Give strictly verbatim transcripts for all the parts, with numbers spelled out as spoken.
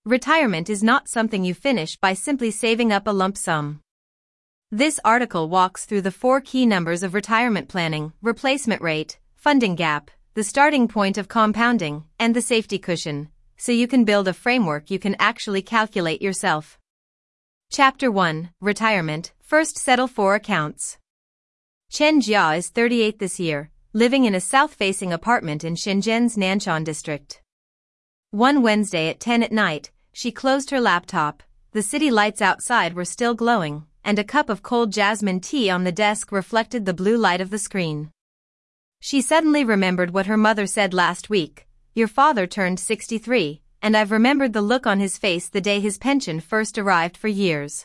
Retirement is not something you finish by simply saving up a lump sum. This article walks through the four key numbers of retirement planning: replacement rate, funding gap, the starting point of compounding, and the safety cushion, so you can build a framework you can actually calculate yourself. Chapter one. Retirement. First, settle four accounts. Chen Jia is thirty-eight this year, living in a south-facing apartment in Shenzhen's Nanshan district. One Wednesday at ten at night, she closed her laptop. The city lights outside were still glowing, and a cup of cold jasmine tea on the desk reflected the blue light of the screen. She suddenly remembered what her mother said last week: "Your father turned sixty-three, and I've remembered the look on his face the day his pension first arrived for years.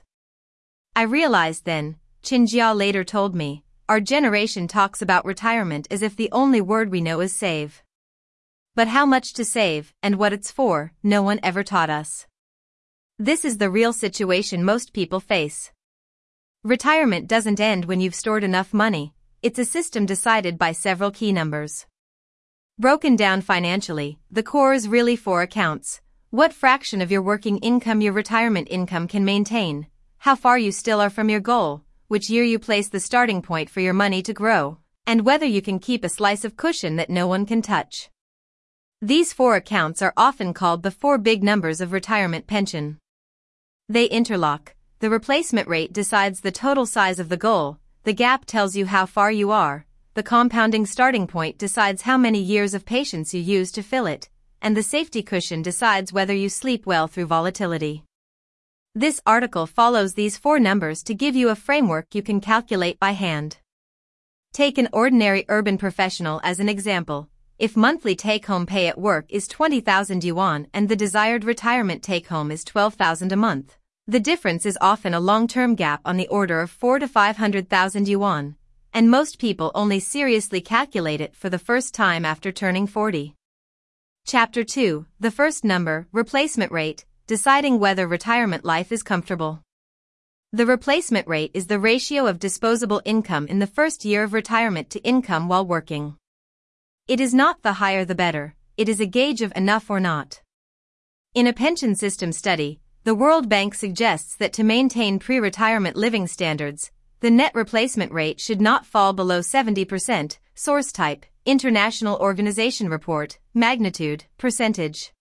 I realized then," Chen Jia later told me, "our generation talks about retirement as if the only word we know is save. But how much to save, and what it's for, no one ever taught us." This is the real situation most people face. Retirement doesn't end when you've stored enough money. It's a system decided by several key numbers. Broken down financially, the core is really four accounts: what fraction of your working income your retirement income can maintain, how far you still are from your goal, which year you place the starting point for your money to grow, and whether you can keep a slice of cushion that no one can touch. These four accounts are often called the four big numbers of retirement pension. They interlock. The replacement rate decides the total size of the goal, the gap tells you how far you are, the compounding starting point decides how many years of patience you use to fill it, and the safety cushion decides whether you sleep well through volatility. This article follows these four numbers to give you a framework you can calculate by hand. Take an ordinary urban professional as an example. If monthly take-home pay at work is twenty thousand yuan and the desired retirement take-home is twelve thousand a month, the difference is often a long-term gap on the order of four to five hundred thousand yuan, and most people only seriously calculate it for the first time after turning forty. Chapter two. The first number, replacement rate, deciding whether retirement life is comfortable. The replacement rate is the ratio of disposable income in the first year of retirement to income while working. It is not the higher the better, it is a gauge of enough or not. In a pension system study, the World Bank suggests that to maintain pre-retirement living standards, the net replacement rate should not fall below seventy percent, source type, International Organization Report, magnitude, percentage.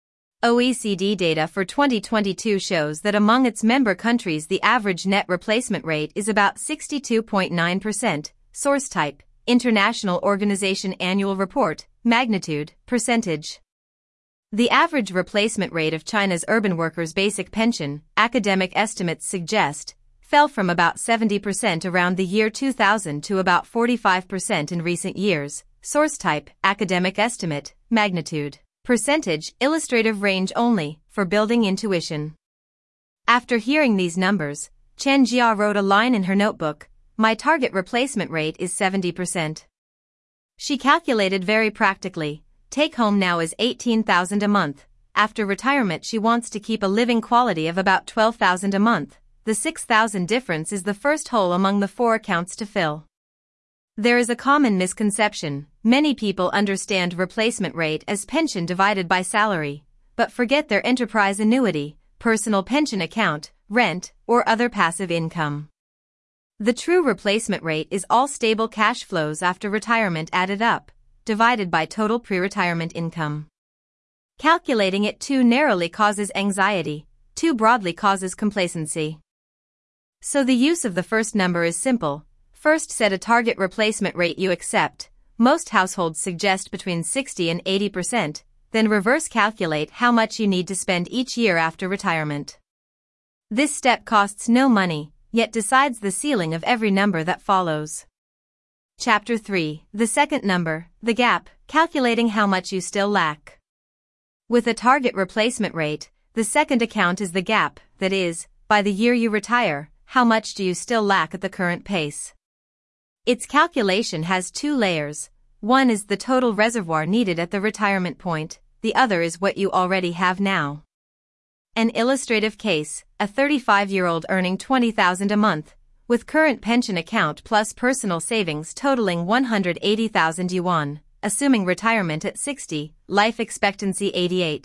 O E C D data for twenty twenty-two shows that among its member countries the average net replacement rate is about sixty-two point nine percent, source type, International Organization Annual Report, magnitude, percentage. The average replacement rate of China's urban workers' basic pension, academic estimates suggest, fell from about seventy percent around the year two thousand to about forty-five percent in recent years, source type, academic estimate, magnitude, percentage, illustrative range only, for building intuition. After hearing these numbers, Chen Jia wrote a line in her notebook: "My target replacement rate is seventy percent. She calculated very practically. Take home now is eighteen thousand a month. After retirement she wants to keep a living quality of about twelve thousand a month. The six thousand difference is the first hole among the four accounts to fill." There is a common misconception. Many people understand replacement rate as pension divided by salary, but forget their enterprise annuity, personal pension account, rent, or other passive income. The true replacement rate is all stable cash flows after retirement added up, divided by total pre-retirement income. Calculating it too narrowly causes anxiety, too broadly causes complacency. So the use of the first number is simple. First, set a target replacement rate you accept. Most households suggest between sixty and eighty percent, then reverse calculate how much you need to spend each year after retirement. This step costs no money, yet decides the ceiling of every number that follows. Chapter three. The second number, the gap, calculating how much you still lack. With a target replacement rate, the second account is the gap, that is, by the year you retire, how much do you still lack at the current pace? Its calculation has two layers. One is the total reservoir needed at the retirement point, the other is what you already have now. An illustrative case: a thirty-five-year-old earning twenty thousand a month, with current pension account plus personal savings totaling one hundred eighty thousand yuan, assuming retirement at sixty, life expectancy eighty-eight,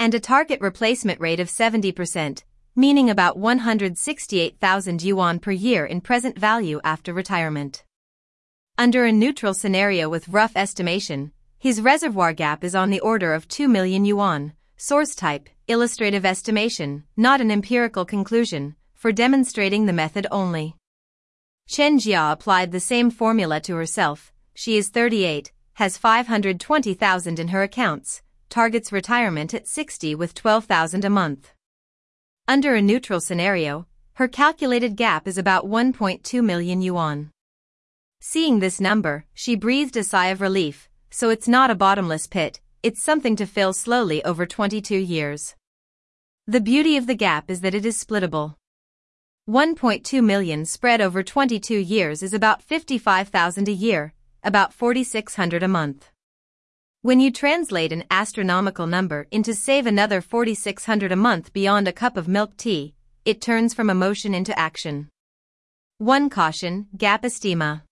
and a target replacement rate of seventy percent, meaning about one hundred sixty-eight thousand yuan per year in present value after retirement. Under a neutral scenario with rough estimation, his reservoir gap is on the order of two million yuan. Source type, illustrative estimation, not an empirical conclusion, for demonstrating the method only. Chen Jia applied the same formula to herself. She is thirty-eight, has five hundred twenty thousand in her accounts, targets retirement at sixty with twelve thousand a month. Under a neutral scenario, her calculated gap is about one point two million yuan. Seeing this number, she breathed a sigh of relief, so it's not a bottomless pit, it's something to fill slowly over twenty-two years. The beauty of the gap is that it is splittable. one point two million spread over twenty-two years is about fifty-five thousand a year, about forty-six hundred a month. When you translate an astronomical number into save another forty-six hundred a month beyond a cup of milk tea, it turns from emotion into action. One caution, gap estima.